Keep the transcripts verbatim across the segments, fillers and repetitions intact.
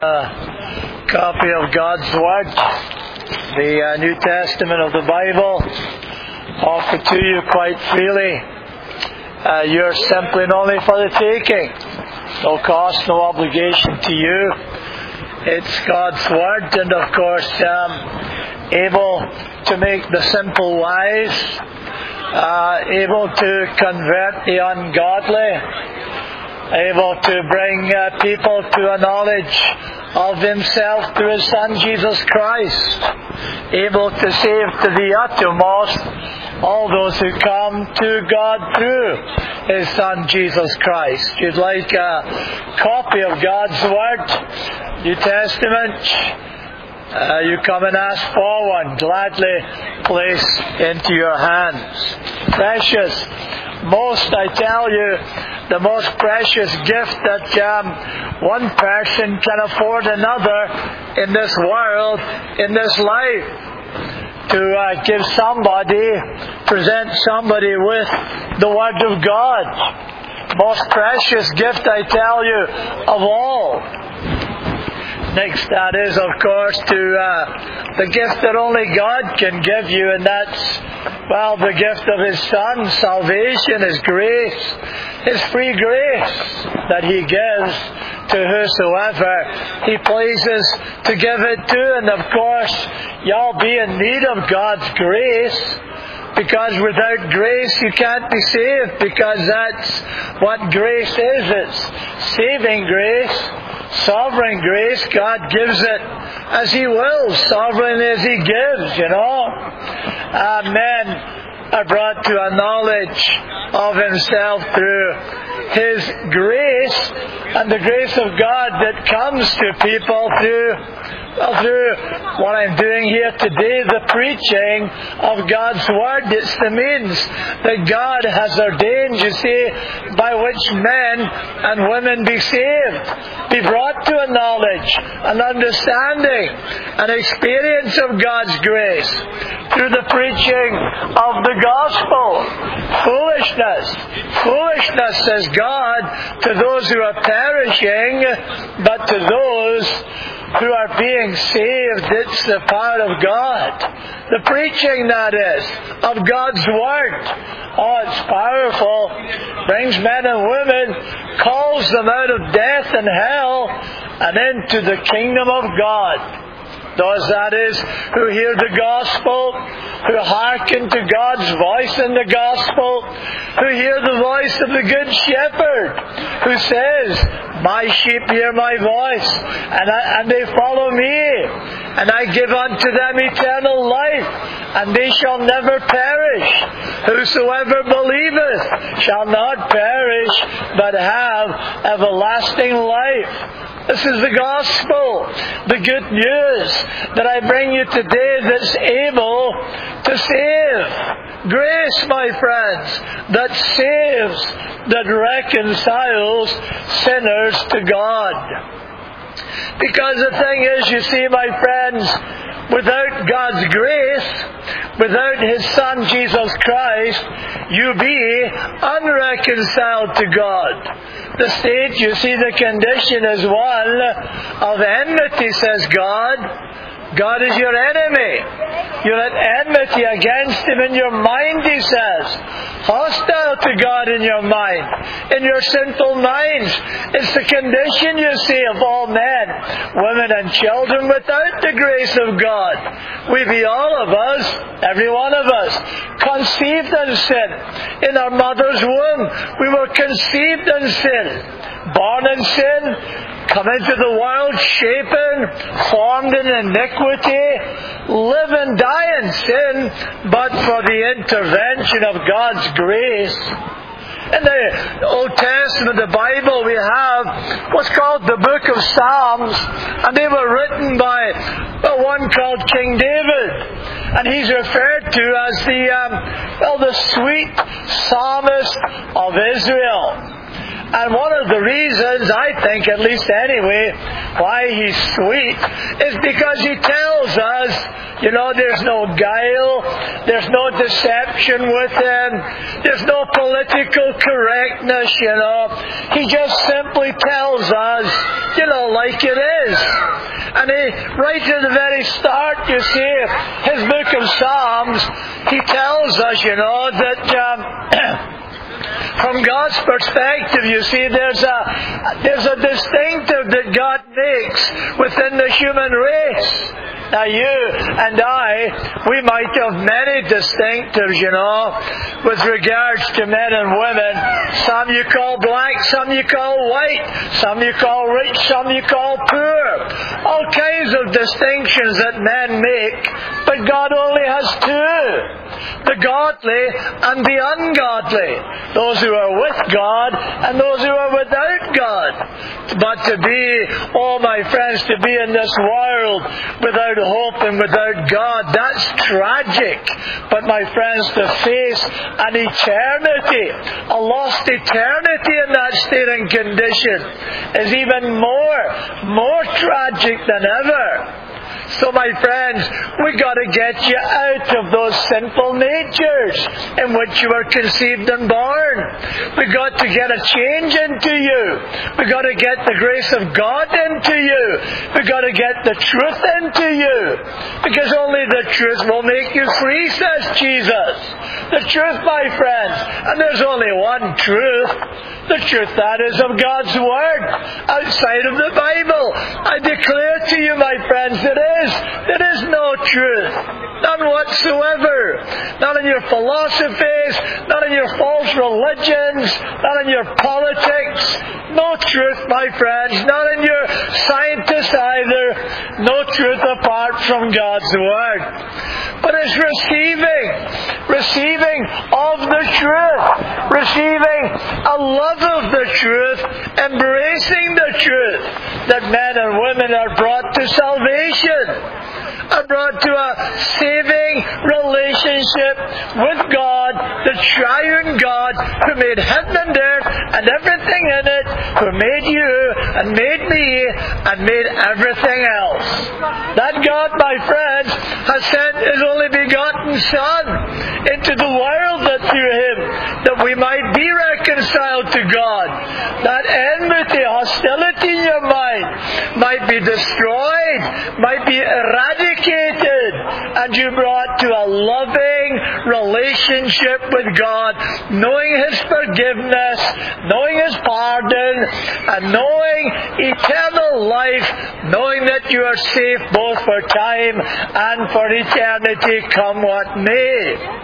A copy of God's Word, the uh, New Testament of the Bible, offered to you quite freely. Uh, you're simply and only for the taking. No cost, no obligation to you. It's God's Word, and of course, um, able to make the simple wise, uh, able to convert the ungodly, able to bring uh, people to a knowledge of Himself through His Son Jesus Christ, able to save to the uttermost all those who come to God through His Son Jesus Christ. If you'd like a copy of God's Word, New Testament, uh, you come and ask for one, gladly place into your hands. Precious, most, I tell you, the most precious gift that um, one person can afford another in this world, in this life, to uh, give somebody, present somebody with the Word of God. Most precious gift, I tell you, of all. Next, that is, of course, to uh, the gift that only God can give you, and that's, well, the gift of His Son, salvation, His grace, His free grace that He gives to whosoever He pleases to give it to. And of course, y'all be in need of God's grace, because without grace you can't be saved, because that's what grace is. It's saving grace, sovereign grace. God gives it as He wills, sovereign as He gives, you know. Uh, men are brought to a knowledge of Himself through His grace, and the grace of God that comes to people through, well, through what I'm doing here today, the preaching of God's Word. It's the means that God has ordained, you see, by which men and women be saved, be brought to a knowledge, an understanding, an experience of God's grace through the preaching of the gospel. Foolishness. Foolishness, says God, to those who are perishing, but to those who are being saved, it's the power of God. The preaching, that is, of God's Word. Oh, it's powerful. Brings men and women, calls them out of death and hell and into the kingdom of God. Those, that is, who hear the gospel, who hearken to God's voice in the gospel, who hear the voice of the Good Shepherd, who says, "My sheep hear my voice, and, I, and they follow me, and I give unto them eternal life, and they shall never perish. Whosoever believeth shall not perish, but have everlasting life." This is the gospel, the good news that I bring you today that's able to save. Grace, my friends, that saves, that reconciles sinners to God. Because the thing is, you see, my friends, without God's grace, without His Son Jesus Christ, you be unreconciled to God. The state, you see, the condition is one of enmity, says God. God is your enemy. You're at enmity against Him in your mind, He says. Hostile to God in your mind, in your sinful minds. It's the condition, you see, of all men, women and children without the grace of God. We be all of us, every one of us, conceived in sin. In our mother's womb, we were conceived in sin, born in sin, come into the world shapen, formed in iniquity, live and die in sin, but for the intervention of God's grace. In the Old Testament, the Bible, we have what's called the Book of Psalms, and they were written by well, one called King David, and he's referred to as the um, well, the sweet psalmist of Israel. And one of the reasons, I think, at least anyway, why He's sweet is because He tells us, you know, there's no guile, there's no deception with Him, there's no political correctness, you know. He just simply tells us, you know, like it is. And He, right at the very start, you see, His book of Psalms, He tells us, you know, that um, from God's perspective, you see, there's a there's a distinctive that God makes within the human race. Now you and I, we might have many distinctives, you know, with regards to men and women. Some you call black, some you call white, some you call rich, some you call poor. All kinds of distinctions that men make, but God only has two. The godly and the ungodly. Those who are with God and those who are without God. But to be, oh my friends, to be in this world without hope and without God, that's tragic. But my friends, to face an eternity, a lost eternity in that state and condition is even more, more tragic than ever. So my friends, we've got to get you out of those sinful natures in which you were conceived and born. We've got to get a change into you. We've got to get the grace of God into you. We've got to get the truth into you. Because only the truth will make you free, says Jesus. The truth, my friends. And there's only one truth. The truth, that is, of God's Word, outside of the Bible. I declare to you, my friends, it is. There is no truth. None whatsoever. Not in your philosophies, not in your false religions, not in your politics. No truth, my friends. Not in your scientists either. No truth apart from God's Word. But it's receiving, receiving of the truth, receiving a love of the truth, embracing the truth, that men and women are brought to salvation, are brought to a saving relationship with God, the triune God who made heaven and earth and everything in it, who made you and made me and made everything else. That God, my friends, has sent His only begotten Son into the world, that through Him that we might be reconciled to God. That enmity, hostility in your mind might be destroyed, might be eradicated, and you brought to a loving relationship with God, knowing His forgiveness, knowing His pardon, and knowing eternal life, knowing that you are safe both for time and for eternity, come what may.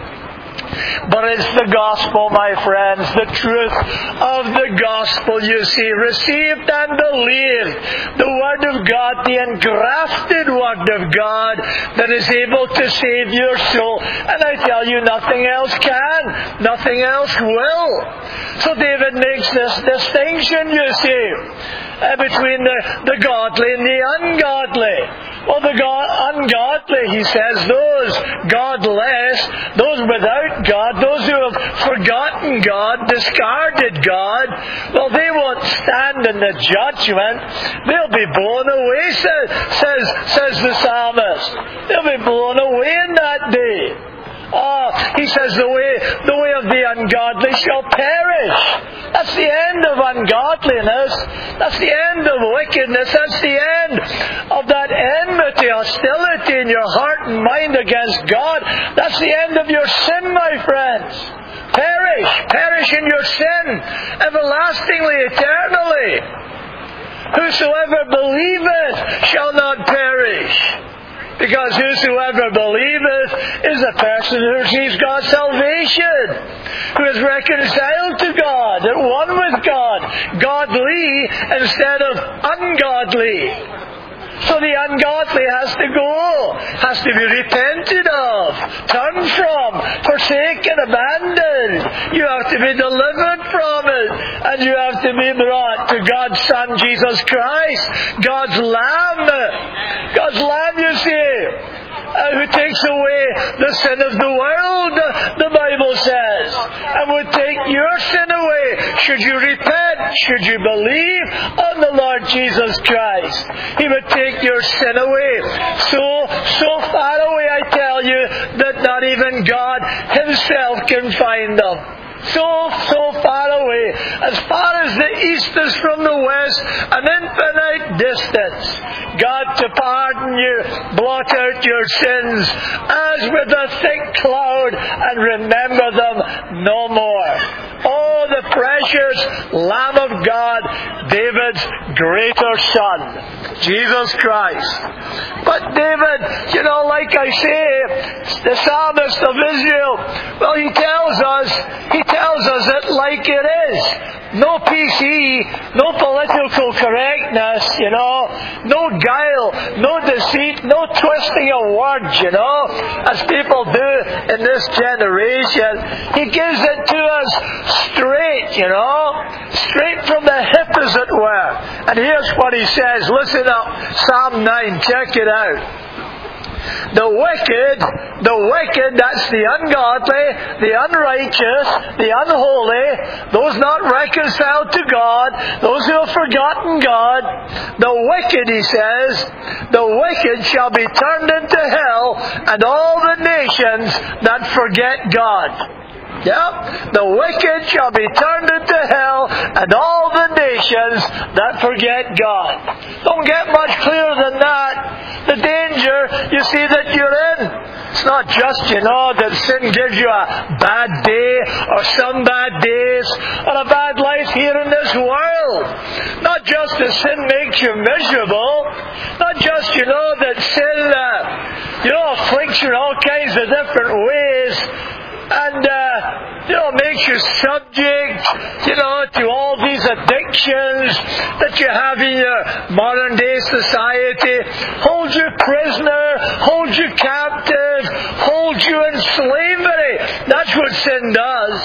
But it's the gospel, my friends, the truth of the gospel, you see, received and believed, the Word of God, the engrafted Word of God that is able to save your soul. And I tell you, nothing else can, nothing else will. So David makes this distinction, you see, uh, between the, the godly and the ungodly. Well, the God, ungodly, he says, those godless, those without God, those who have forgotten God, discarded God, well, they won't stand in the judgment. They'll be blown away, says, says, says the psalmist. They'll be blown away in that day. Oh, he says the way the way of the ungodly shall perish. That's the end of ungodliness. That's the end of wickedness. That's the end of that enmity, hostility in your heart and mind against God. That's the end of your sin, my friends. Perish. Perish in your sin. Everlastingly, eternally. Whosoever believeth shall not perish. Because whosoever believeth is a person who receives God's salvation, who is reconciled to God, at one with God, godly instead of ungodly. So the ungodly has to go, has to be repented of, turned from, forsaken, abandoned. You have to be delivered from it, and you have to be brought to God's Son, Jesus Christ, God's Lamb. God's Lamb, you see, uh, who takes away the sin of the world, the Bible says, and would take your sin away. should you repent, should you believe on the Lord Jesus Christ, He would take your sin away. So, so far away, I tell you, that not even God Himself can find them. So, so far away, as far as the east is from the west, an infinite distance. God to pardon you, blot out your sins, as with a thick cloud, and remember them no more. Oh, the precious Lamb of God, David's greater Son, Jesus Christ. But David, you know, like I say, the psalmist of Israel, well, he tells us, he tells us it like it is. No P C, no political correctness, you know, no guile, no deceit, no twisting of words, you know, as people do in this generation. He gives it to us straight, you know, straight from the hip, as it were. And here's what he says. Listen up, Psalm nine, check it out. The wicked, the wicked, that's the ungodly, the unrighteous, the unholy, those not reconciled to God, those who have forgotten God, the wicked, he says, the wicked shall be turned into hell, and all the nations that forget God. Yeah, the wicked shall be turned into hell, and all the nations that forget God. Don't get much clearer than that. The danger, you see, that you're in. It's not just, you know, that sin gives you a bad day, or some bad days, or a bad life here in this world. Not just that sin makes you miserable. Not just, you know, that sin, uh, you know, afflicts you in all kinds of different ways. And, uh, you know, makes you subject, you know, to all these addictions that you have in your modern day society. Hold you prisoner, hold you captive, hold you in slavery. That's what sin does.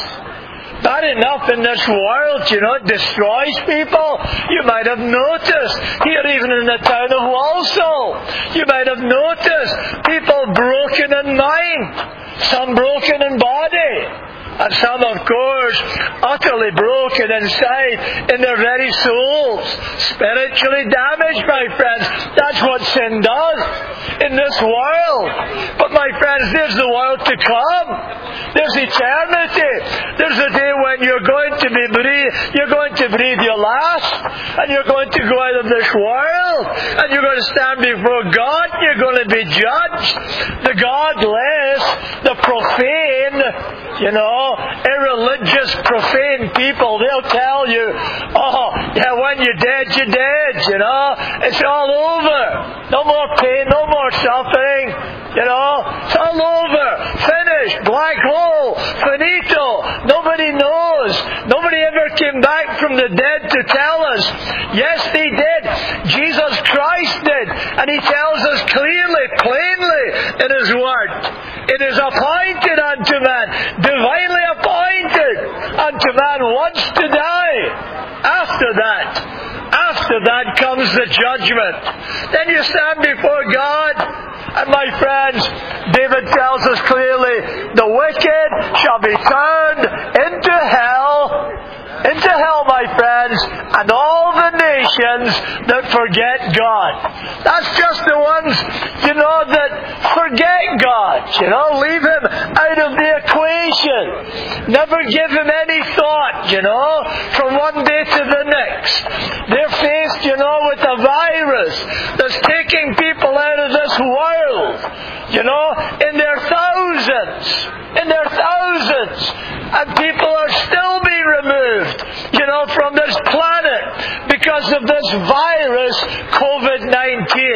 Bad enough in this world, you know, it destroys people. You might have noticed, here even in the town of Walsall, you might have noticed people broken in mind. Some broken in body, and some, of course, utterly broken inside in their very souls. Spiritually damaged, my friends. That's what sin does in this world. But, my friends, there's the world to come. There's eternity. There's a day when you're going to be breathe, you're going to breathe your last, and you're going to go out of this world, and you're going to stand before God, and you're going to be judged. The godless, the profane, you know, irreligious, profane people, they'll tell you, oh, yeah, when you're dead, you're dead, you know. It's all over. No more pain, no more suffering, you know. It's all over. Finished. Black hole. Finito. Nobody knows. Nobody ever came back from the dead to tell us. Yes, they did. Jesus Christ did. And He tells us clearly, plainly in His Word. It is appointed unto man, divinely appointed unto man once to die. After that, after that comes the judgment. Then you stand before God, and my friends, David tells us clearly, the wicked shall be turned into hell, into hell, my friends, and all the nations that forget God. That's just the ones, you know, that forget God. You know, leave Him out of the equation. Never give Him any thought, you know, from one day to the next. They're faced, you know, with a virus that's taking people out of this world, you know, in their thousands. In their thousands. And people are still being removed, you know, from this planet because of this virus, covid nineteen.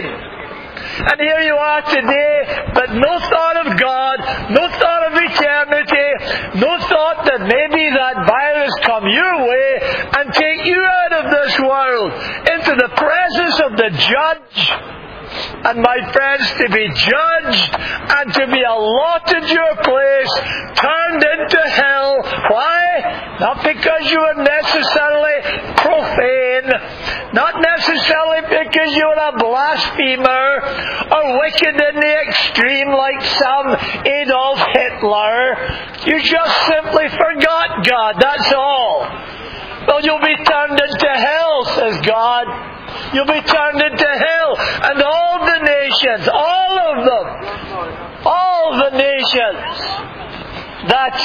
And here you are today, but no thought of God, no thought of eternity, no thought that maybe that virus come your way and take you out of this world into the presence of the Judge. And my friends, to be judged and to be allotted your place, turned into hell. Why? Not because you were necessarily profane, not necessarily because you were a blasphemer or wicked in the extreme like some Adolf Hitler. You just simply forgot God, that's all. Oh, you'll be turned into hell, says God. You'll be turned into hell. And all the nations, all of them, all the nations that,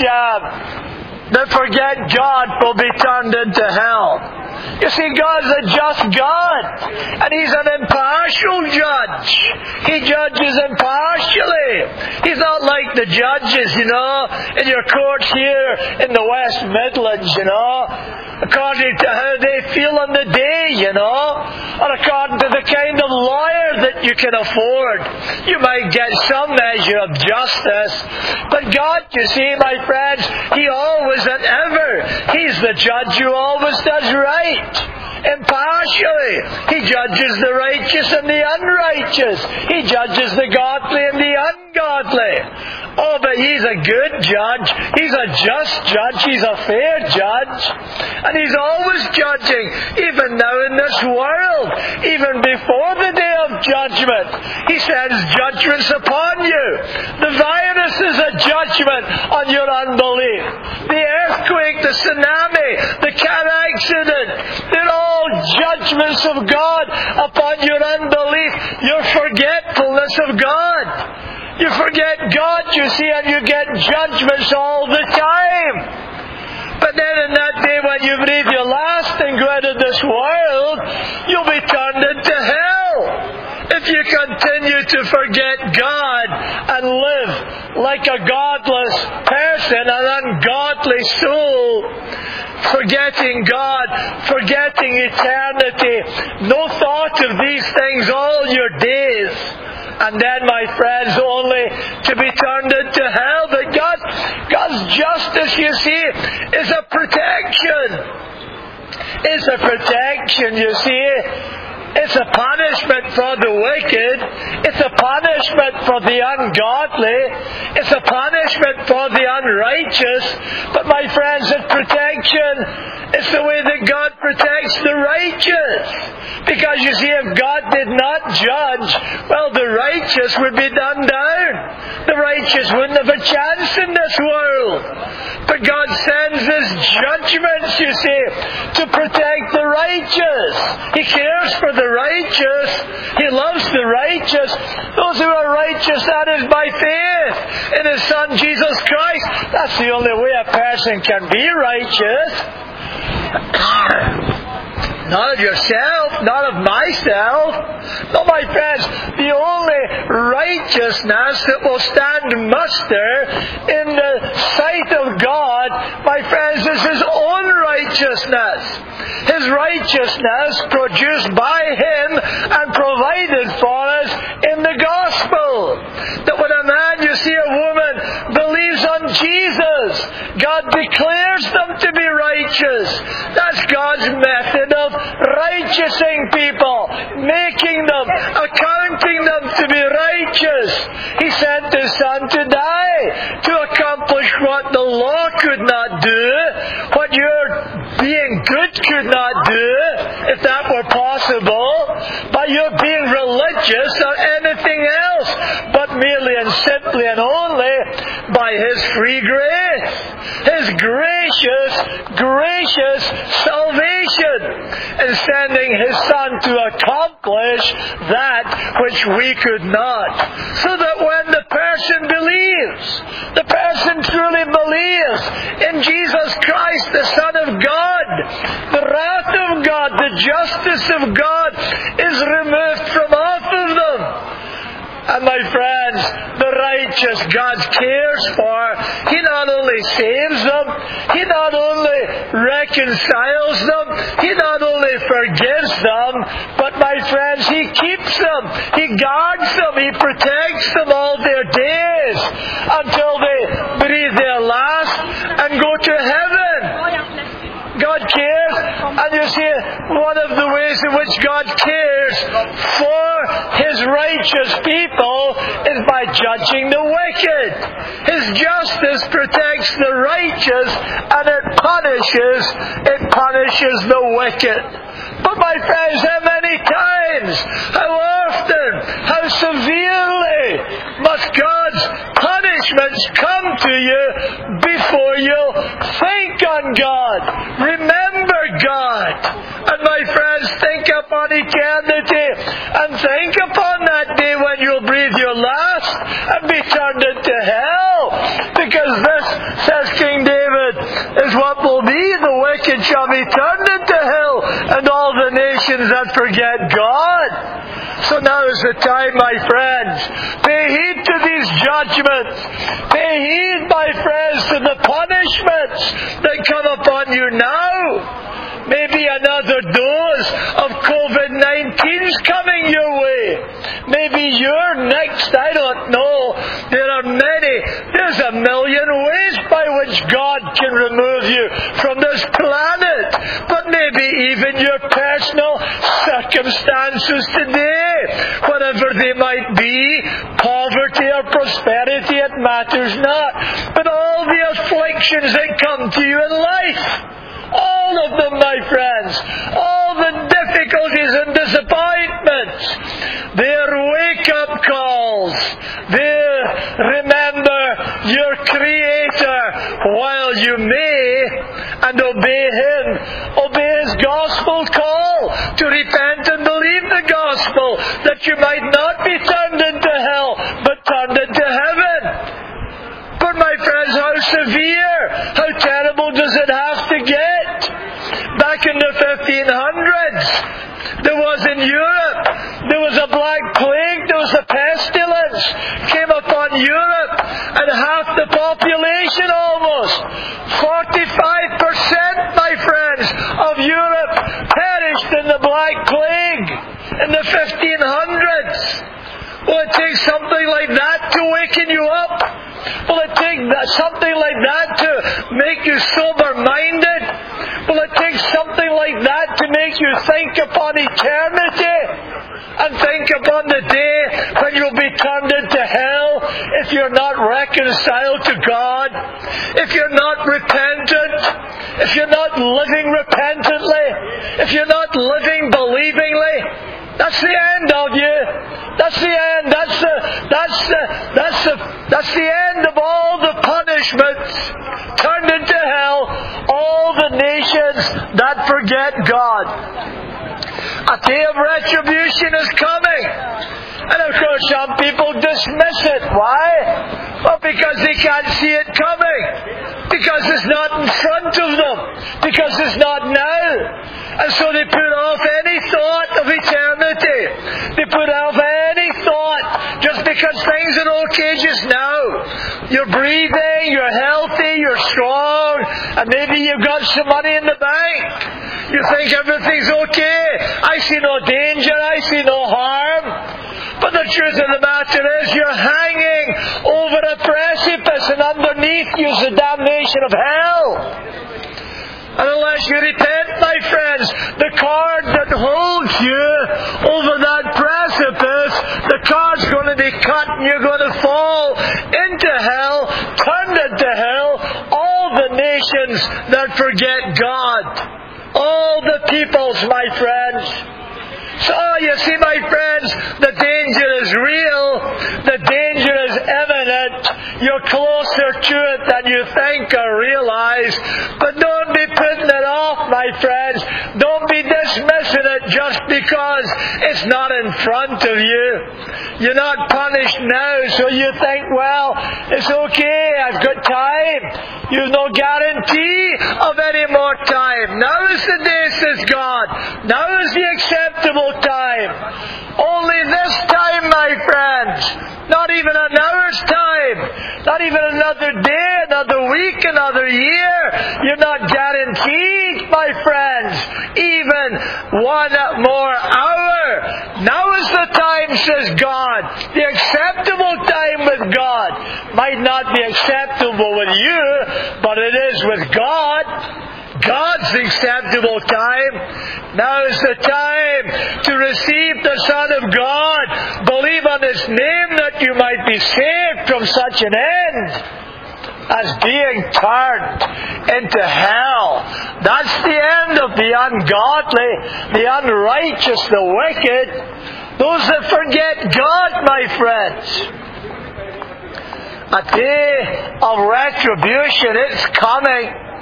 uh, that forget God will be turned into hell. You see, God's a just God, and He's an impartial judge. He judges impartially. He's not like the judges, you know, in your courts here in the West Midlands, you know, according to how they feel on the day, you know, or according to the kind of lawyer that you can afford. You might get some measure of justice, but God, you see, my friends, He always and ever, He's the judge who always does right. Impartially. He judges the righteous and the unrighteous. He judges the godly and the ungodly. Oh, but He's a good judge. He's a just judge. He's a fair judge. And He's always judging, even now in this world, even before the day of judgment. He sends judgments upon you. The virus is a judgment on your unbelief. The earthquake, the tsunami, the car accident, they're all judgments of God upon your unbelief, your forgetfulness of God. You forget God, you see, and you get judgments all the time. But then in that day when you breathe your last and go out of this world, you'll be turned into hell. If you continue to forget God and live like a godless person, an ungodly soul, forgetting God, forgetting eternity, no thought of these things all your days. And then, my friends, only to be turned into hell. But God, God's justice, you see, is a protection. It's a protection, you see. It's a punishment for the wicked. It's a punishment for the ungodly. It's a punishment for the unrighteous. But my friends, it's protection. It's the way that God protects the righteous. Because you see, if God did not judge, well, the righteous would be done down. The righteous wouldn't have a chance in this world. But God sends His judgments, you see, to protect the righteous. He cares for the righteous. He loves the righteous. Those who are righteous, that is by faith in His Son Jesus Christ. That's the only way a person can be righteous. Not of yourself, not of myself. No, my friends, the only righteousness that will stand muster in the sight of God, my friends, is His own righteousness. His righteousness produced by Him and provided for us in the gospel. That when a man, you see, a woman, believes on Jesus, God declares them to be righteous. That's God's method of righteousing people, making them, accounting them to be righteous. He sent His Son to die to accomplish what the law could not do, what your being good could not do, if that were possible, by your being religious or anything else, but merely and simply and only by His free grace, His gracious, gracious salvation, and sending His Son to accomplish that which we could not. So that when the person believes, the person truly believes in Jesus Christ, the Son of God, the wrath of God, the justice of God is removed from off of them. And my friends, the righteous God cares for. He not only saves them, He not only reconciles them, He not only forgives them, but my friends, He keeps them, He guards them, He protects them all their days until they breathe their last and go to heaven. God cares, and you see, one of the ways in which God cares for His righteous people is by judging the wicked. His justice protects the righteous, and it punishes, it punishes the wicked. But my friends, how many times, how often, how severely must God's punishments come to you before you think on God? Remember God. And my friends, think upon eternity, and think upon that day when you'll breathe your last and be turned into hell. Because this, says King David, is what will be. The wicked shall be turned into hell, and all the nations that forget God. So now is the time, my friends. Pay heed to these judgments. Pay heed, my friends, to the punishments that come upon you now. Maybe another dose of covid nineteen is coming your way. Maybe you're next. I don't know. There are many. There's a million ways by which God can remove you from this planet. But maybe even your personal circumstances today, whatever they might be, poverty or prosperity, it matters not. But all the afflictions that come to you in life, all of them, my friends, all the difficulties and disappointments, they're wake-up calls. They're remember your Creator while you may, and obey Him. Obey His gospel call to repent and believe the gospel, that you might not be turned into hell, but turned into heaven. But my friends, how severe, how terrible does it have to get? Back in the fifteen hundreds, there was in Europe, there was a black plague, there was a pestilence, came upon Europe, and half the population almost, forty-five percent, my friends, of Europe perished in the black plague in the fifteen hundreds. Will it take something like that to waken you up? Will it take something like that to make you sober-minded? Will it take something like that to make you think upon eternity? And think upon the day when you'll be turned into hell if you're not reconciled to God, if you're not repentant, if you're not living repentantly, if you're not living believingly. That's the end of you. That's the end. That's the that's the that's the that's the end of all the punishments. Turned into hell, all the nations that forget God. A day of retribution is coming. And of course some people dismiss it. Why? Well, because they can't see it coming. Because it's not in front of them. Because it's not now. And so they put off any thought of eternity. They put off any thought just because things are okay just now. You're breathing, you're healthy, you're strong, and maybe you've got some money in the bank. You think everything's okay. I see no danger, I see no harm. But the truth of the matter is you're hanging over a precipice, and underneath you is the damnation of hell. And unless you repent, my friends, the cord that holds you over that precipice, the cord's going to be cut and you're going to fall into hell, turned into hell, all the nations that forget God. All the peoples, my friends. So, you see, my friends, the danger is real. The danger is imminent. You're closer to it than you think or realize. But don't be putting it off, my friends. Don't be dismissing it just because it's not in front of you. You're not punished now, so you think, well, it's okay, I've got time. You've no guarantee of any more time. Now is the day, says God. Now is the acceptable time. Only this time, my friends. Not even an hour's time. Not even another day, another week, another year. You're not guaranteed, my friends, even one more hour. Now is the time, says God. The acceptable time with God. Might not be acceptable with you, but it is with God. God's acceptable time. Now is the time to receive the Son of God. Believe on His name that you might be saved from such an end as being turned into hell. That's the end of the ungodly, the unrighteous, the wicked. Those that forget God, my friends. A day of retribution, it's coming.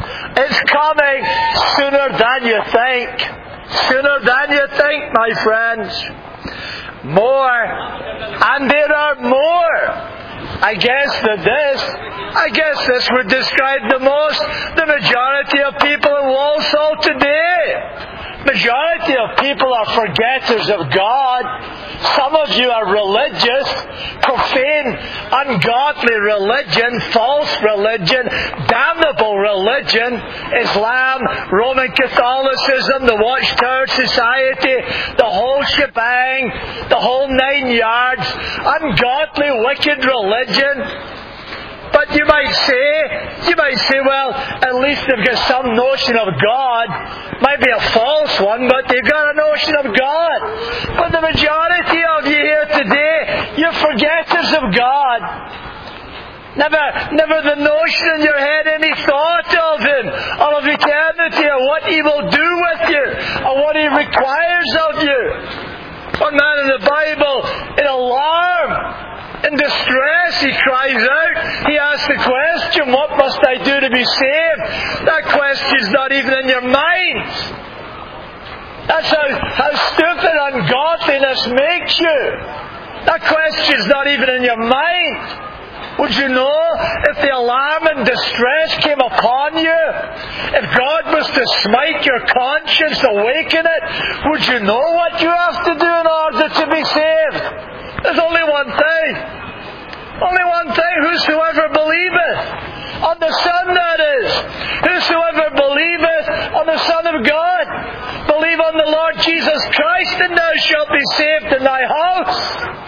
It's coming sooner than you think. Sooner than you think, my friends. More. And there are more. I guess that this, I guess this would describe the most, the majority of people in Walsall today. Majority of people are forgetters of God. Some of you are religious, profane, ungodly religion, false religion, damnable religion, Islam, Roman Catholicism, the Watchtower Society, the whole shebang, the whole nine yards, ungodly, wicked religion. But you might say, you might say, well, at least they've got some notion of God. Might be a false one, but they've got a notion of God. But the majority of you here today, you're forgetters of God. Never, never the notion in your head, any thought of Him, or of eternity, or what He will do with you, or what He requires of you. One man in the Bible, in alarm, in distress, he cries out. He asks the question, what must I do to be saved? That question's not even in your mind. That's how, how stupid ungodliness makes you. That question's not even in your mind. Would you know if the alarm and distress came upon you, if God was to smite your conscience, awaken it, would you know what you have to do in order to be saved? There's only one thing. Only one thing. Whosoever believeth on the Son, that is. Whosoever believeth on the Son of God. Believe on the Lord Jesus Christ, and thou shalt be saved in thy house.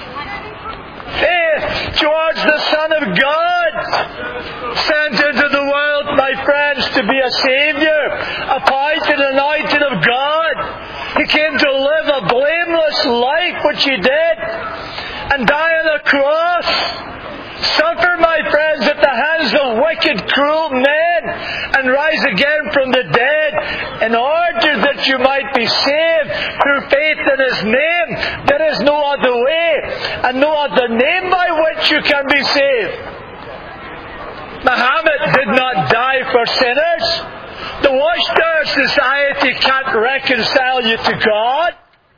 Faith towards the Son of God, sent into the world, my friends, to be a Saviour, appointed and anointed of God. He came to live a blameless life, which He did, and die on the cross. Suffer, my friends, at the hands of wicked, cruel men, and rise again from the dead, in order that you might be saved through faith in His name. There is no other way, and no other name by which you can be saved. Muhammad did not die for sinners. The Watchtower Society can't reconcile you to God.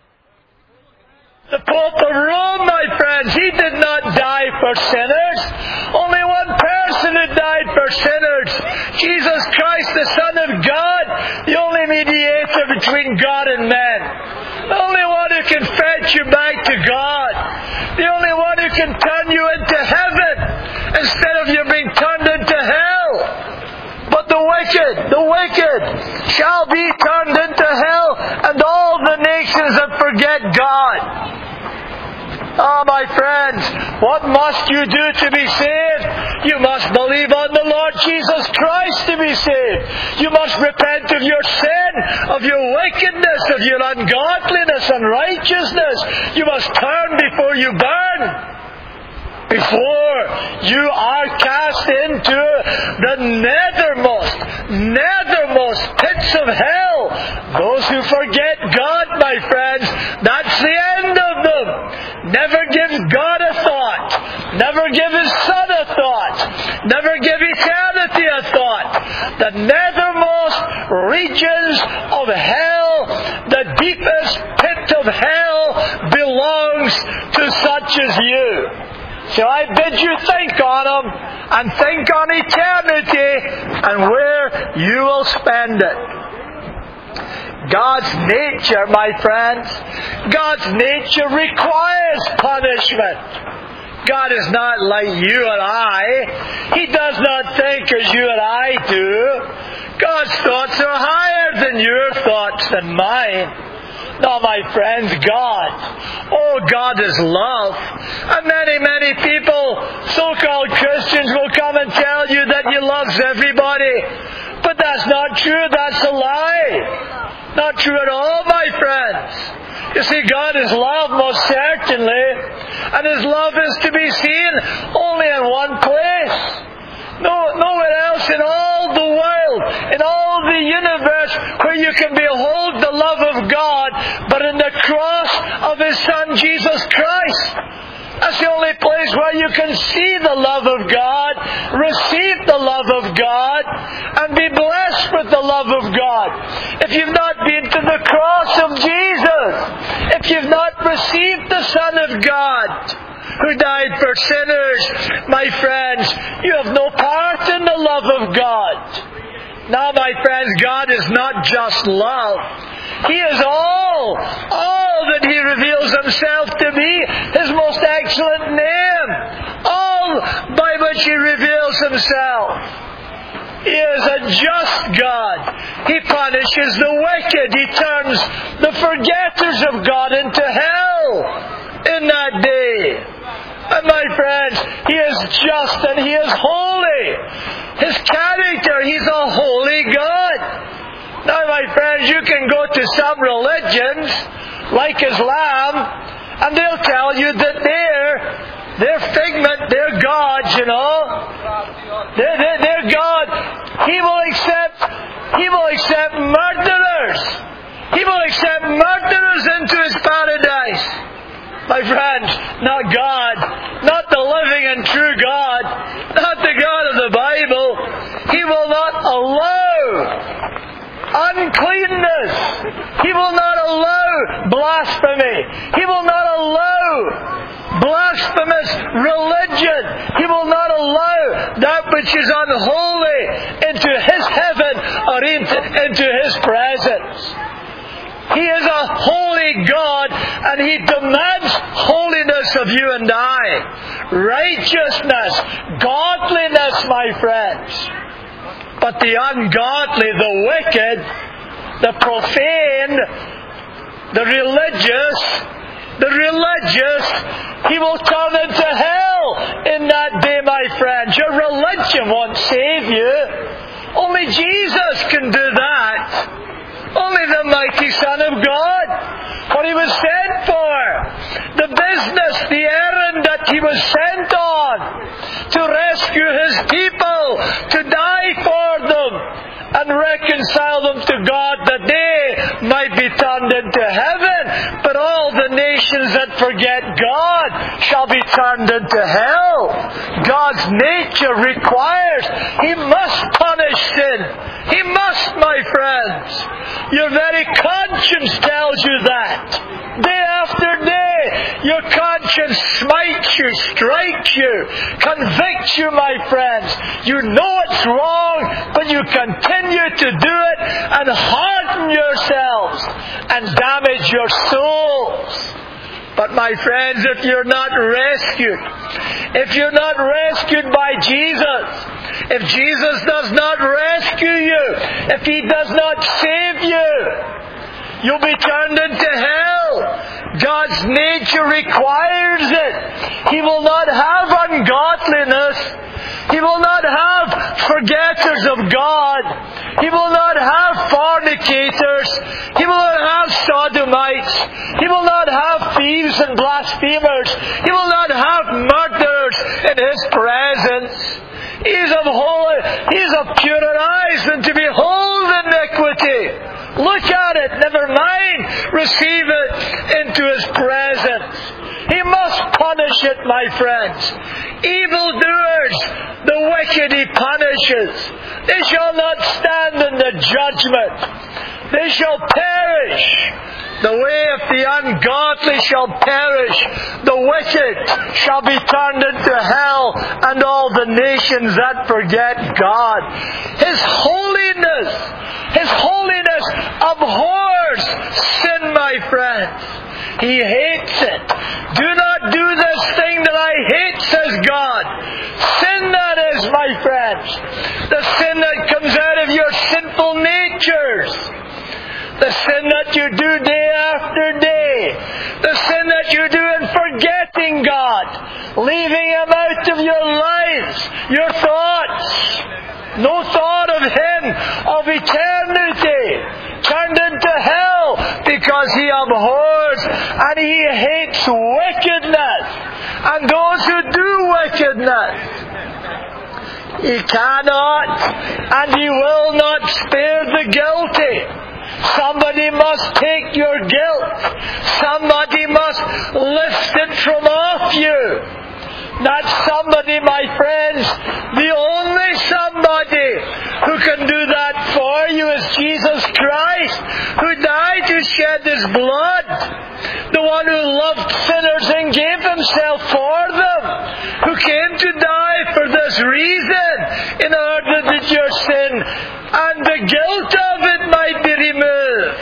The Pope of Rome, my friends, he did not die for sinners. Only one person who died for sinners. Jesus Christ, the Son of God, the only mediator between God and men. The only one who can fetch you back to God. The only one who can turn you into heaven instead of you being turned into hell. But the wicked, the wicked shall be turned into hell, and all the nations that forget God. Ah, oh, my friends, what must you do to be saved? You must believe on the Lord Jesus Christ to be saved. You must repent of your sin, of your wickedness, of your ungodliness and righteousness. You must turn before you burn. Before you are cast into the nethermost, nethermost pits of hell. Those who forget God, my friends, that's the end of them. Never give God a thought. Never give His Son a thought. Never give eternity a thought. The nethermost regions of hell, the deepest pit of hell, belongs to such as you. So I bid you think on them, and think on eternity, and where you will spend it. God's nature, my friends, God's nature requires punishment. God is not like you and I. He does not think as you and I do. God's thoughts are higher than your thoughts and mine. No, my friends, God. Oh, God is love. And many, many people, so-called Christians, will come and tell you that He loves everybody. But that's not true. That's a lie. Not true at all, my friends. You see, God is love, most certainly. And His love is to be seen only in one place. No, nowhere else in all the world, in all the universe, where you can behold the love of God, but in the cross of His Son, Jesus Christ. That's the only place where you can see the love of God, receive the love of God, and be blessed desperate the love of God, if you've not been to the cross of Jesus, if you've not received the Son of God who died for sinners, my friends, you have no part in the love of God. Now, my friends, God is not just love. He is all, all that He reveals Himself to be, His most excellent name, all by which He reveals Himself. He is a just God. He punishes the wicked. He turns the forgetters of God into hell in that day. And my friends, He is just and He is holy. His character, He's a holy God. Now, my friends, you can go to some religions, like Islam, and they'll tell you that they're, they're figment, they're gods, you know. They're, they're, they're God. He will accept, He will accept murderers. He will accept murderers into His paradise. My friends, not God, not the living and true God, not the God of the Bible. He will not allow uncleanness. He will not allow blasphemy. He will not allow blasphemous religion. He will not allow that which is unholy into His heaven or into, into His presence. He is a holy God, and He demands holiness of you and I. Righteousness, godliness, my friends. But the ungodly, the wicked, the profane, the religious, the religious, He will turn into hell in that day, my friends. Your religion won't save you. Only Jesus can do that. Only the mighty Son of God. What He was sent for. The business, the errand that He was sent on. To rescue His people. To die for them. And reconcile them to God, that they might be turned into heaven. But all the nations that forget God shall be turned into hell. God's nature requires He must punish sin. He must, my friends. Your very conscience tells you that. Day after day, your conscience smites you, strikes you, convicts you, my friends. You know it's wrong, but you continue to do it and harden yourselves and damage your souls. But my friends, if you're not rescued, if you're not rescued by Jesus, if Jesus does not rescue you, if He does not save you, you'll be turned into hell. God's nature requires it. He will not have ungodliness. He will not have forgetters of God. He will not have fornicators. He will not have sodomites. He will not have thieves and blasphemers. He will not have murderers in His presence. He is of holy, He is of purer eyes than to behold iniquity. Look at it, never mind, receive it into His presence. He must punish it, my friends. Evildoers, the wicked He punishes. They shall not stand in the judgment. They shall perish. The way of the ungodly shall perish. The wicked shall be turned into hell, and all the nations that forget God. His holiness, His holiness abhors sin, my friends. He hates it. Do not do this thing that I hate, says God. Sin, that is, my friends. The sin that comes out of your sinful natures. The sin that you do day after day. The sin that you do in forgetting God. Leaving Him out of your lives, your thoughts. No thought of Him, of eternity. Turned into hell because He abhors and He hates wickedness. And those who do wickedness. He cannot and He will not spare the guilty. Somebody must take your guilt. Somebody must lift it from off you. That somebody, my friends, the only somebody who can do that for himself for them, who came to die for this reason, in order that your sin and the guilt of it might be removed.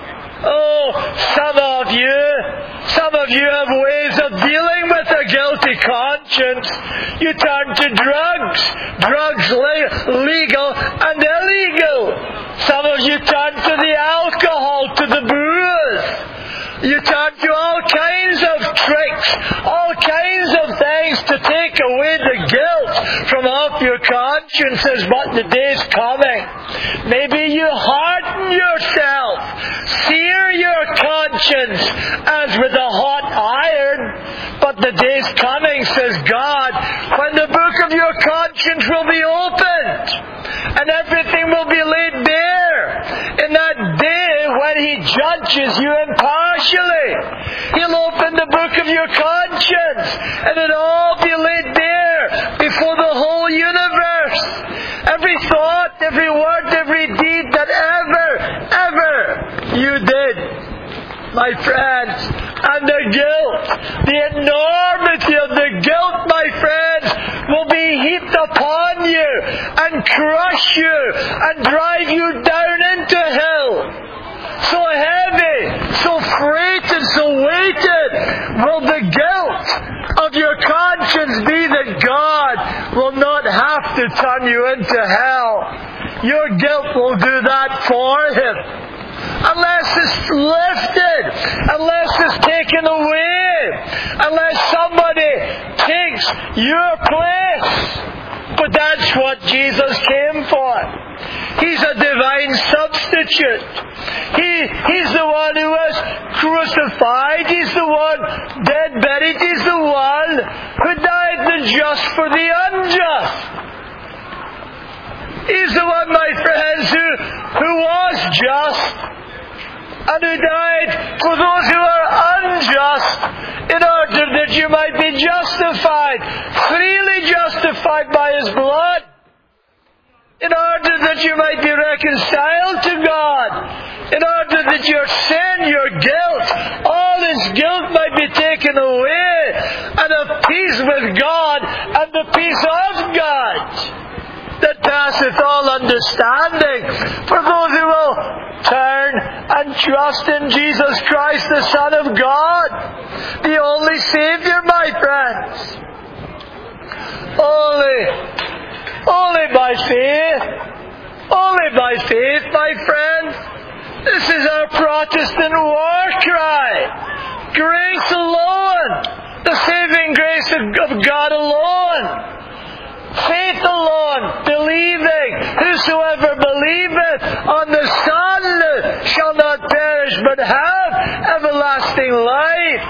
Oh, some of you, some of you have ways of dealing with a guilty conscience. You turn to drugs, drugs le- legal and illegal. Some of you turn to the alcohol, to the booze. You turn to all kinds of tricks, all kinds of things to take away the guilt from off your consciences, but the day's coming. Maybe you harden yourself, sear your conscience as with a hot iron, but the day's coming, says God, when the book of your conscience will be opened, and everything will be laid bare. In that day when He judges you impartially, He'll open the book of your conscience, and it'll all be laid bare before the whole universe. Every thought, every word, every deed that ever, ever you did, my friends, and the guilt, the enormity of the guilt, my friends, will be heaped upon you and crush you and drive you down into hell. So heavy, so freighted, so weighted will the guilt of your conscience be that God will not have to turn you into hell. Your guilt will do that for Him. Unless it's lifted, unless it's taken away, unless somebody takes your place. But that's what Jesus came for. He's a divine substitute. He, he's the one who was crucified. He's the one dead, buried. He's the one who died the just for the unjust. He's the one, my friends, who, who was just and who died for those who are unjust, in order that you might be justified, freely justified by His blood, in order that you might be reconciled to God, in order that your sin, your guilt, all its guilt might be taken away, and of peace with God and the peace of God that passeth all understanding, for those who will turn and trust in Jesus Christ, the Son of God, the only Saviour, my friends. Only, only by faith, only by faith, my friends. This is our Protestant war cry. Grace alone, the saving grace of God alone. Faith alone, believing. Whosoever believeth on the Son shall not perish, but have everlasting life.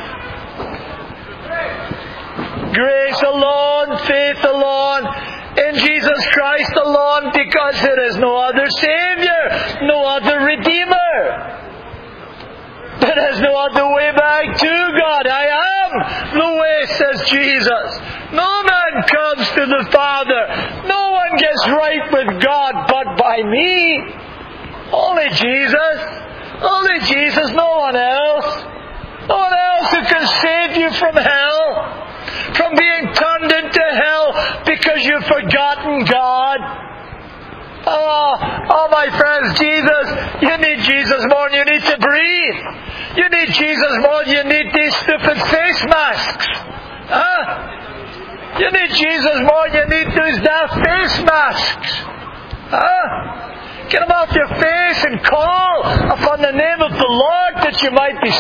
Grace alone, faith alone, in Jesus Christ alone, because there is no other Saviour, no other Redeemer. There is no other way back to God. I am the way, says Jesus. No man comes to the Father. No one gets right with God but by me. Only Jesus. Only Jesus. No one else. No one else who can save you from hell. From being turned into hell because you've forgotten God. Oh, oh, my friends, Jesus, you need Jesus more than you need to breathe. You need Jesus more than you need these stupid face masks. Huh? You need Jesus more than you need those daft face masks. Huh? Get them off your face and call upon the name of the Lord that you might be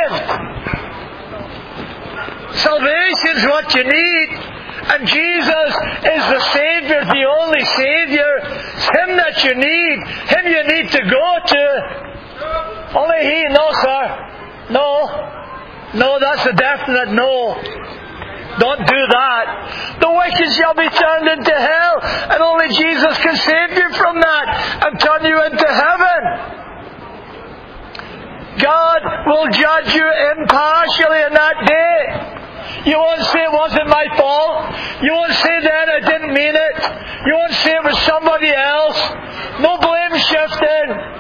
saved. Salvation's what you need. And Jesus is the Saviour, the only Saviour. It's Him that you need. Him you need to go to. Only He. No, sir. No. No, that's a definite no. Don't do that. The wicked shall be turned into hell, and only Jesus can save you from that and turn you into heaven. God will judge you impartially in that day. You won't say it wasn't my fault. You won't say then I didn't mean it. You won't say it was somebody else. No blame shifting.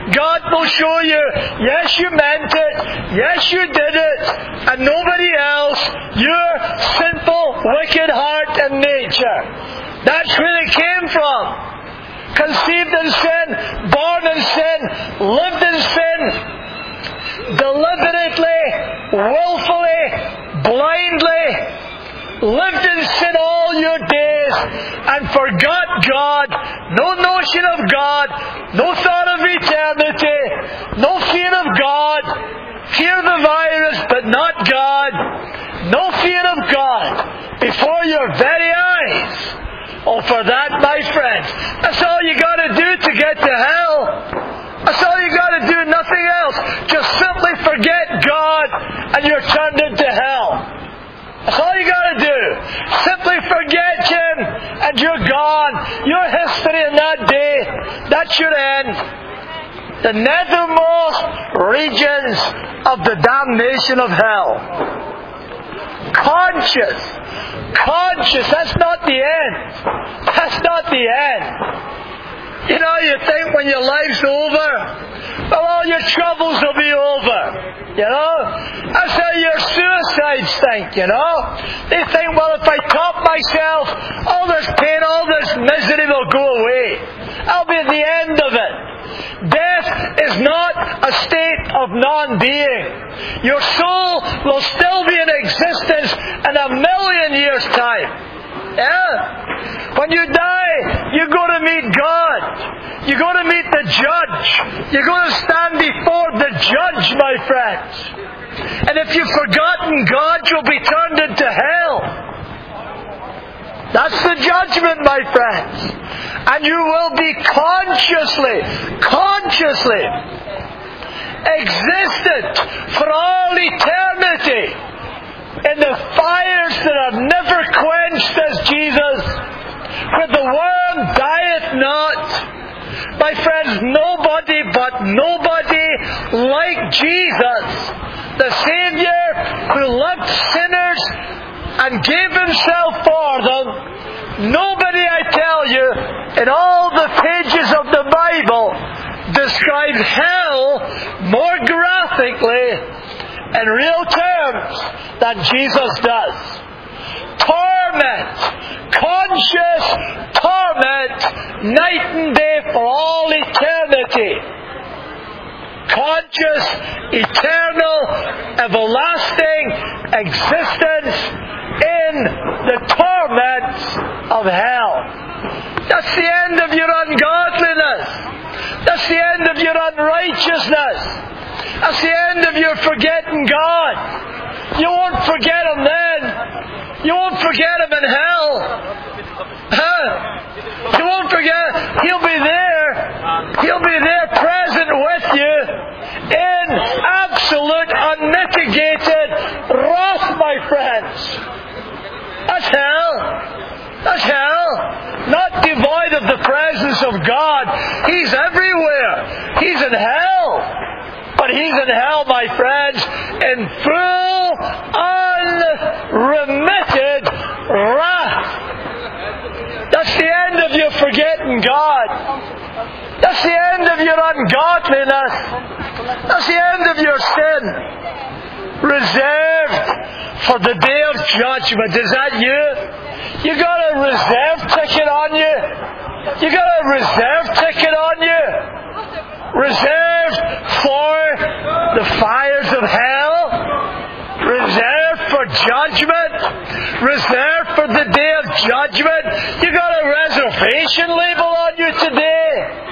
God will show you, yes, you meant it, yes, you did it, and nobody else, your sinful, wicked heart and nature. That's where it came from. Conceived in sin, born in sin, lived in sin, deliberately, willfully, blindly, lived in sin all your days, and forgot God, no notion of God, no thought of eternity, no fear of God, fear the virus but not God, no fear of God before your very eyes. Oh, for that, my friends, that's all you got to do to get to hell. That's all you got to do, nothing else. Just simply forget God and you're turned into hell. That's all you got to do. Simply forget Him and you're gone. Your history in that day, that's your end. The nethermost regions of the damnation of hell. Conscious. Conscious. That's not the end. That's not the end. You know, you think when your life's over, well, all your troubles will be over. You know? That's how your suicides think, you know? They think, well, if I top myself, all this pain, all this misery will go away. I'll be at the end of it. Death is not a state of non-being. Your soul will still be in existence in a million years' time. Yeah? When you die, you go to meet God. You go to meet the judge. You're going to stand before the judge, my friends. And if you've forgotten God, you'll be turned into hell. That's the judgment, my friends. And you will be consciously, consciously existent for all eternity in the fires that are never quenched, says Jesus, where the worm dieth not. My friends, nobody but nobody like Jesus, the Saviour who loved sinners and gave Himself for them. Nobody, I tell you, in all the pages of the Bible describes hell more graphically in real terms than Jesus does. Torment, conscious torment, night and day for all eternity. Conscious, eternal, everlasting existence in the torments of hell. That's the end of your ungodliness. That's the end of your unrighteousness. That's the end of your forgetting God. You won't forget Him then. You won't forget Him in hell. Huh? You won't forget. He'll be there. He'll be there present with you in absolute, unmitigated wrath, my friends. That's hell. That's hell. Not devoid of the presence of God. He's everywhere. He's in hell. But He's in hell, my friends, in full, unremitted wrath. That's the end of your forgetting God. That's the end of your ungodliness. That's the end of your sin. Reserved for the day of judgment. Is that you? You got a reserve ticket on you? You got a reserve ticket on you? Reserved for the fires of hell? Reserved for judgment? Reserved for the day of judgment? You got a reservation label on you today?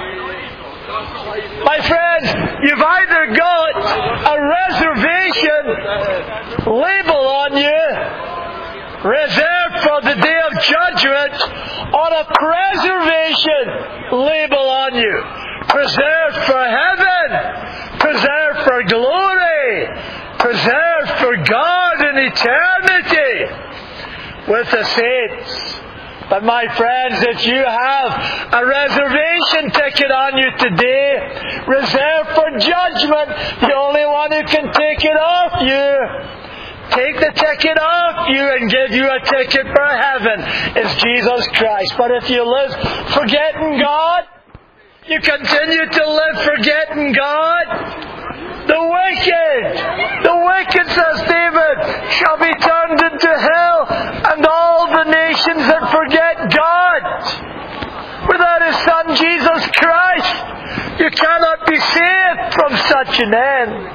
My friends, you've either got a reservation label on you, reserved for the day of judgment, or a preservation label on you. Preserved for heaven, preserved for glory, preserved for God in eternity with the saints. But my friends, if you have a reservation ticket on you today, reserved for judgment, the only one who can take it off you, take the ticket off you and give you a ticket for heaven is Jesus Christ. But if you live forgetting God, You continue to live forgetting God. The wicked, the wicked, says David, shall be turned into hell, and all the nations that forget God. Without His Son, Jesus Christ, you cannot be saved from such an end.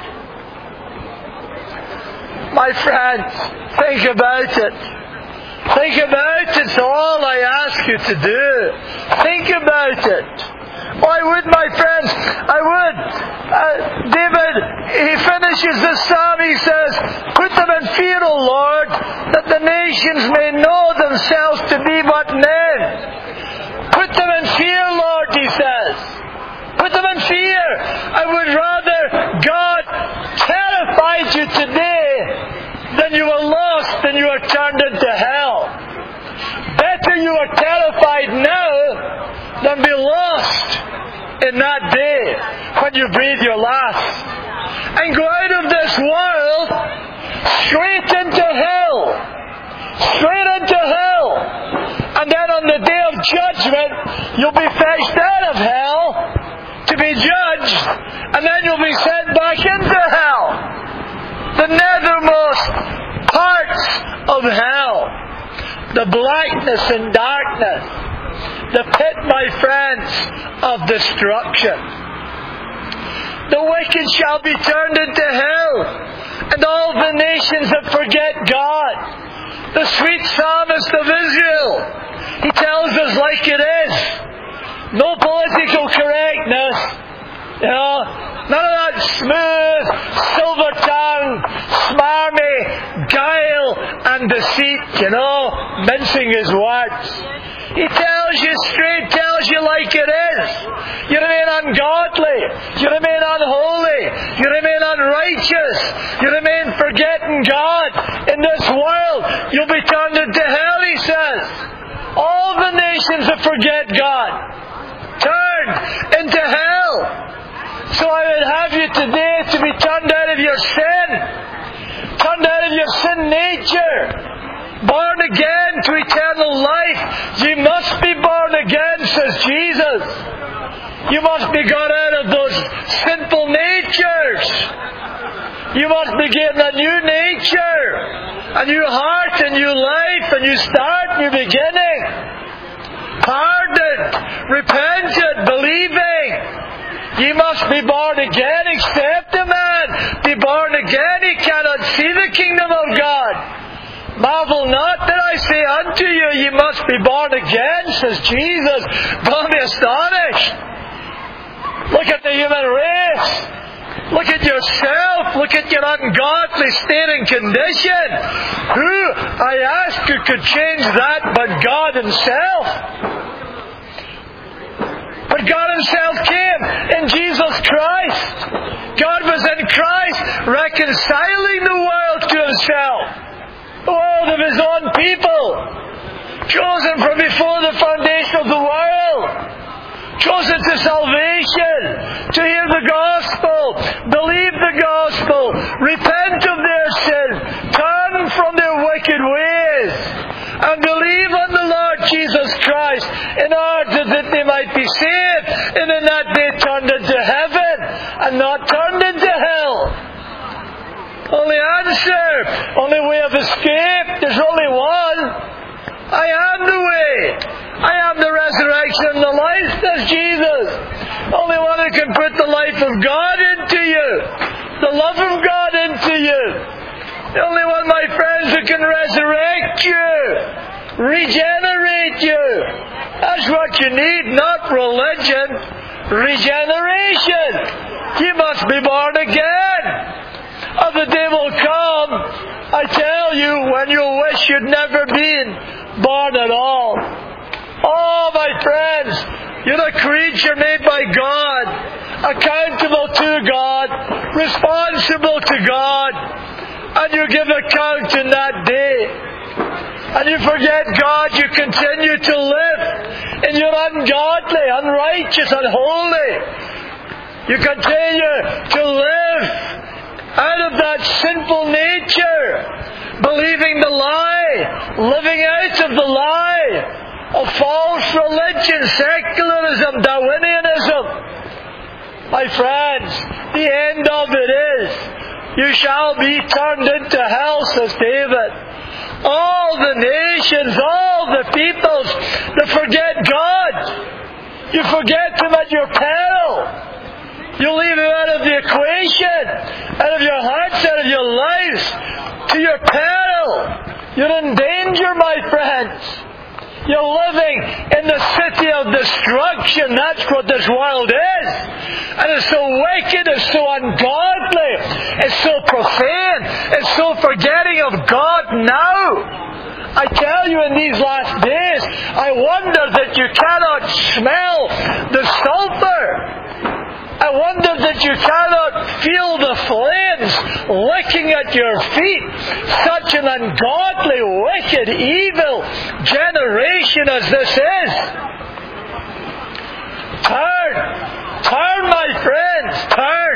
My friends, think about it. Think about it. It's all I ask you to do. Think about it. Oh, I would, my friends, I would. Uh, David, he finishes this psalm, he says, put them in fear, O Lord, that the nations may know themselves to be but men. Put them in fear, Lord, he says. Put them in fear. I would rather God terrified you today than you were lost and you are turned into hell. Better you are terrified now than be lost in that day when you breathe your last. And go out of this world straight into hell. Straight into hell. And then on the day of judgment, you'll be fetched out of hell to be judged, and then you'll be sent back into hell. The nethermost parts of hell. The blackness and darkness. The pit, my friends, of destruction. The wicked shall be turned into hell, and all the nations that forget God. The sweet psalmist of Israel, he tells us like it is. No political correctness. You know, none of that smooth, silver-tongued, smarmy guile and deceit, you know, mincing his words. He tells you straight, tells you like it is. You remain ungodly. You remain unholy. You remain unrighteous. You remain forgetting God in this world. You'll be turned into hell, he says. All the nations that forget God, turned into hell. So I would have you today to be turned out of your sin. Turned out of your sin nature. Born again to eternal life. You must be born again, says Jesus. You must be got out of those sinful natures. You must be given a new nature, a new heart, a new life, a new start, new beginning. Pardoned, repented, believing. You must be born again, except a man be born again, he cannot see the kingdom of God. Marvel not that I say unto you, ye must be born again, says Jesus. Don't be astonished. Look at the human race. Look at yourself. Look at your ungodly state and condition. Who, I ask you, could change that but God Himself? But God Himself came in Jesus Christ. God was in Christ reconciling the world to Himself. The world of His own people. Chosen from before the foundation of the world. Chosen to salvation. To hear the gospel. Believe the gospel. Repent of their sin. Turn from their wicked ways. And believe on the Lord Jesus Christ in order that they might be saved and in that day turned into heaven and not turned into hell. Only answer, only way of escape, there's only one. I am the way. I am the resurrection and the life, says Jesus. Only one who can put the life of God into you, the love of God into you. The only one, my friends, who can resurrect you, regenerate you. That's what you need, not religion. Regeneration. You must be born again. Or the day will come, I tell you, when you'll wish you'd never been born at all. Oh, my friends, you're a creature made by God, accountable to God, responsible to God. And you give account in that day. And you forget God, you continue to live in your ungodly, unrighteous, unholy. You continue to live out of that sinful nature, believing the lie, living out of the lie of false religion, secularism, secularism, Darwinianism. My friends, the end of it is, you shall be turned into hell, says David. All the nations, all the peoples that forget God, you forget Him at your peril. You leave Him out of the equation, out of your hearts, out of your lives, to your peril. You're in danger, my friends. You're living in the city of destruction. That's what this world is. And it's so wicked, it's so ungodly, it's so profane, it's so forgetting of God now. I tell you, in these last days, I wonder that you cannot smell the sulfur. I wonder that you cannot feel the flames licking at your feet. Such an ungodly, wicked, evil generation as this is. Turn. Turn, my friends. Turn.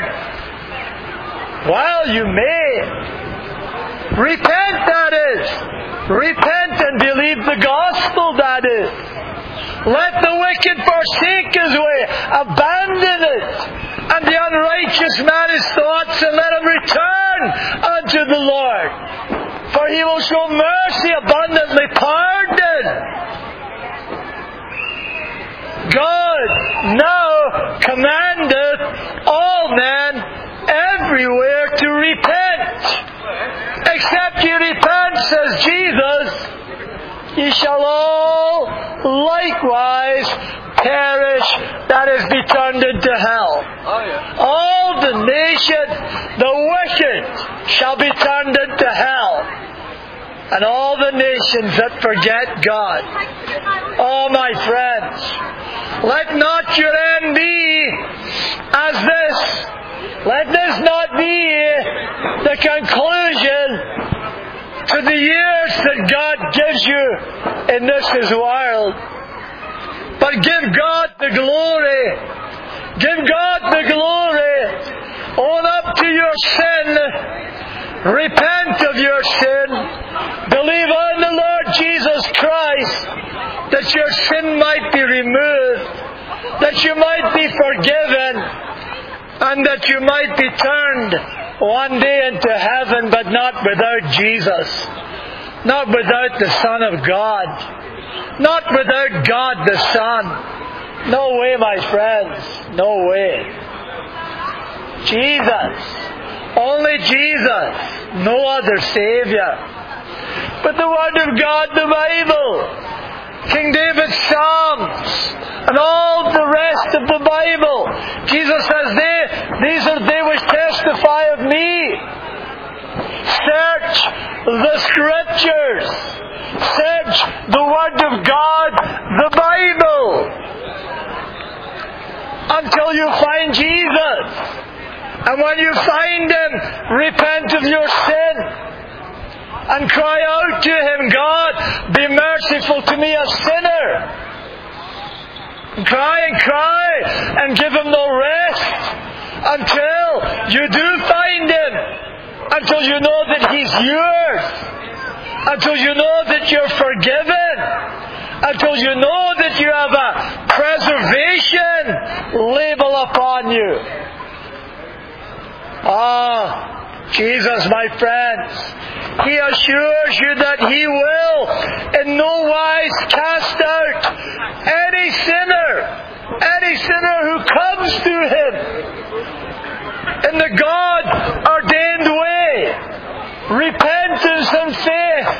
While you may. Repent, that is. Repent and believe the gospel, that is. Let the wicked forsake his way, abandon it, and the unrighteous man his thoughts, and let him return unto the Lord. For He will show mercy, abundantly pardon. God now commandeth all men everywhere to repent. Except ye repent, says Jesus, ye shall all likewise perish, that is, be turned into hell. Oh, yeah. All the nations, the wicked, shall be turned into hell. And all the nations that forget God. Oh, my friends, let not your end be as this. Let this not be the conclusion to the years that God gives you in this His world. But give God the glory. Give God the glory. Own up to your sin. Repent of your sin. Believe on the Lord Jesus Christ, that your sin might be removed, that you might be forgiven, and that you might be turned one day into heaven, but not without Jesus. Not without the Son of God. Not without God the Son. No way, my friends. No way. Jesus. Only Jesus. No other Savior. But the Word of God, the Bible, King David's Psalms, and all the rest of the Bible, Jesus says, they, these are they which testify of me. Search the Scriptures. Search the Word of God, the Bible, until you find Jesus. And when you find Him, repent of your sin and cry out to Him, God, be merciful to me, a sinner. And cry and cry and give Him no rest until you do find Him, until you know that He's yours, until you know that you're forgiven, until you know that you have a preservation label upon you. Ah, Jesus, my friends, He assures you that He will in no wise cast out any sinner, any sinner who comes to Him in the God-ordained way. Repentance and faith.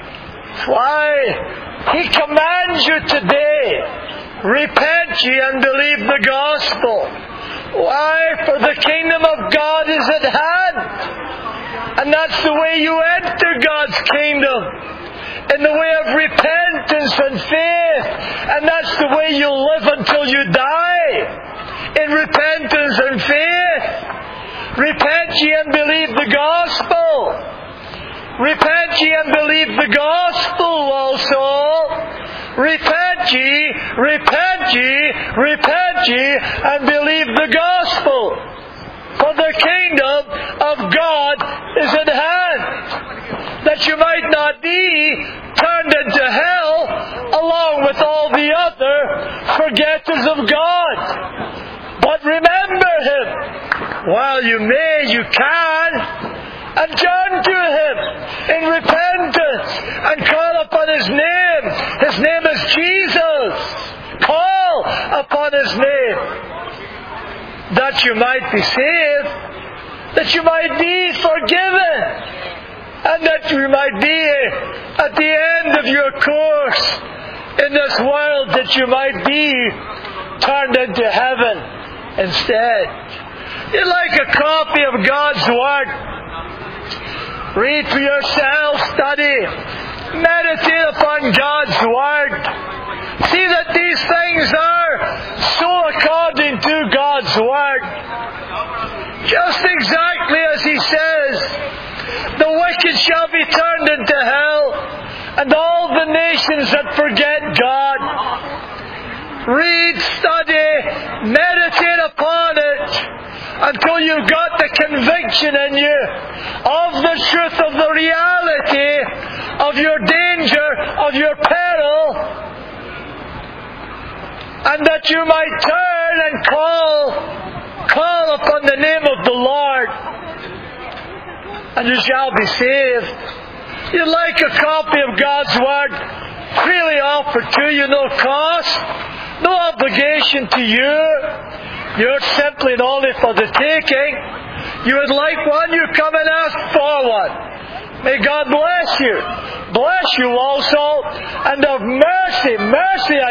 Why? He commands you today, repent ye and believe the gospel. Why? For the kingdom of God is at hand. And that's the way you enter God's kingdom. In the way of repentance and faith. And that's the way you live until you die. In repentance and faith. Repent ye and believe the gospel. Repent ye and believe the gospel also. Repent ye, repent ye, repent ye, and believe the gospel. For the kingdom of God is at hand, that you might not be turned into hell along with all the other forgetters things of God. But remember Him. While you may, you can. And turn to Him in repentance and call upon His name. His name is Jesus. Call upon His name. That you might be saved. That you might be forgiven. And that you might be at the end of your course in this world, that you might be turned into heaven instead. You'd like a copy of God's Word. Read for yourself, study, meditate upon God's Word. See that these things are so according to God's Word. Just exactly as He says, the wicked shall be turned into hell, and all the nations that forget God. Read, study, meditate upon it, until you've got the conviction in you of the truth, of the reality of your danger, of your peril, and that you might turn and call, call upon the name of the Lord, and you shall be saved. You'd like a copy of God's Word, freely offered to you, no cost, no obligation to you. You're simply and only for the taking. You would like one, you come and ask for one. May God bless you. Bless you also, and of mercy, mercy I